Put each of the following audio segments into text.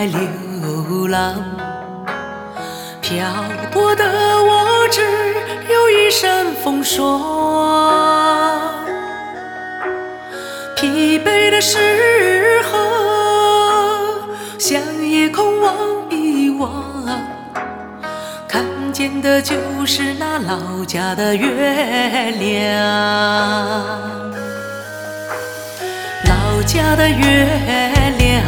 流浪，漂泊的我只有一身风霜。疲惫的时候，向夜空望一望，看见的就是那老家的月亮。老家的月亮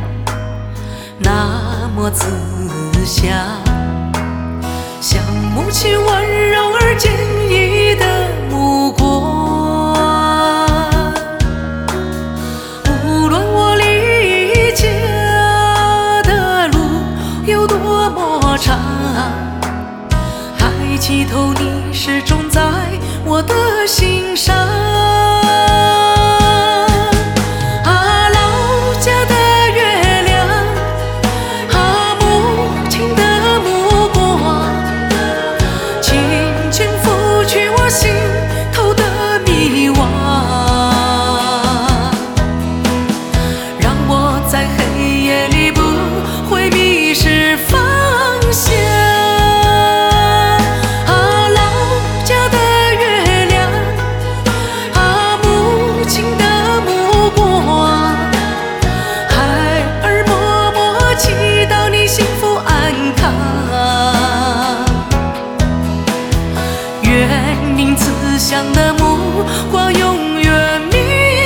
那么慈祥，像母亲温柔而坚毅的目光。无论我离家的路有多么长，还祈求你始终在我的心上。愿您慈祥的目光永远明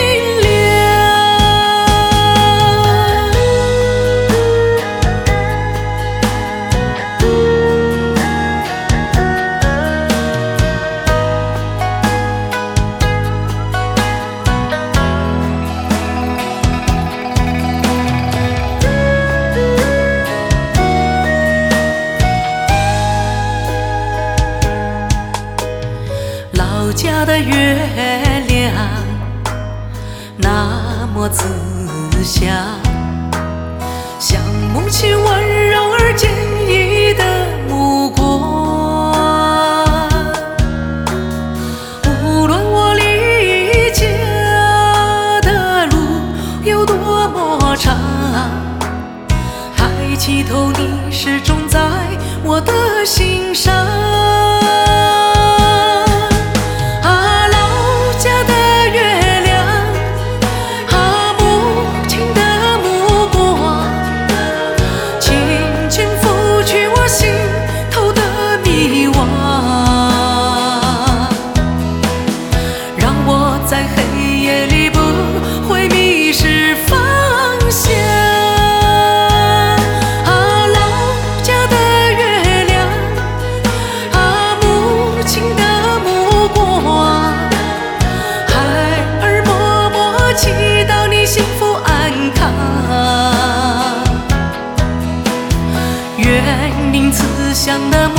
老家的月亮那么慈祥，像母亲温柔而坚毅的目光。无论我离家的路有多么长，还祈求你始终在我的心上。在黑夜里不会迷失方向。老家的月亮，母亲的目光，孩儿默默祈祷你幸福安康。愿您慈祥的